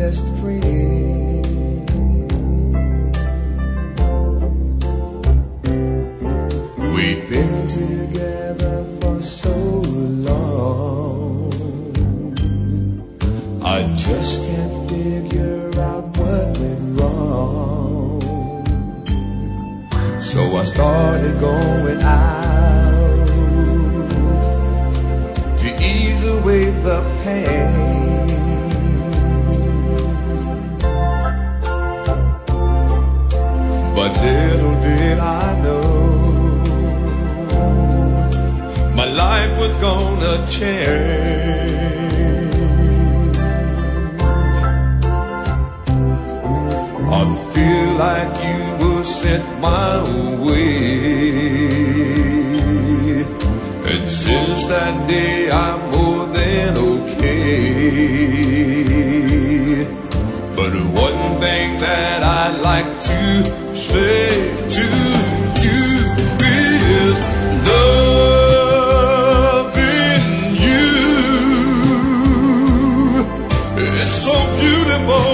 best friend. We've been together for so long, I just can't figure out what went wrong. So I started going out to ease away the pain. But little did I know, my life was gonna change. I feel like you were sent my way, and since that day I'm more than okay. But one thing that I'd like to say to you is loving you. It's so beautiful,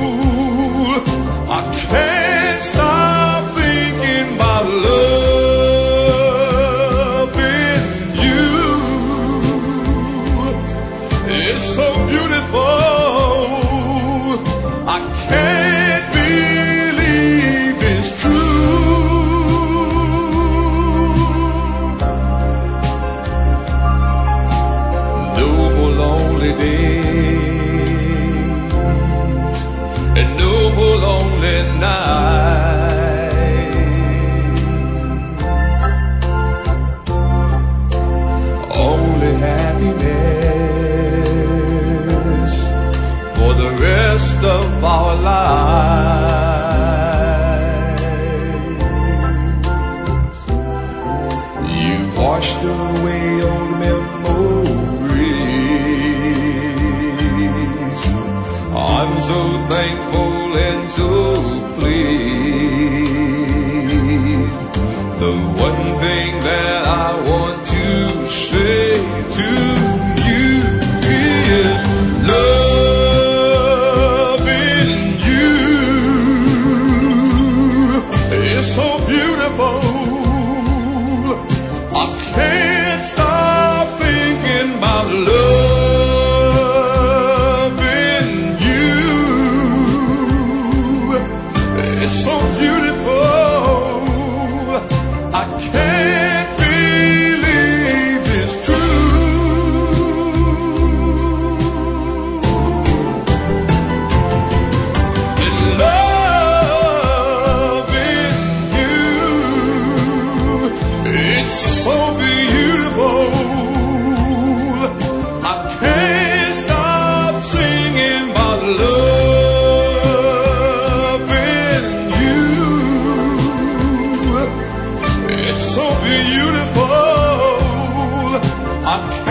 I can't stop thinking about loving you. It's so beautiful, I can't believe it's true. No more lonely days and no more lonely nights. Only happiness for the rest of our lives. You washed away all the memories. I'm so thankful and so pleased. The one thing that I want to say to you is loving you. It's so beautiful, I can't stop thinking about loving you. It's so beautiful, I can't believe it's true. And loving you, it's so beautiful, I can't stop singing about loving you. It's so beautiful, I can't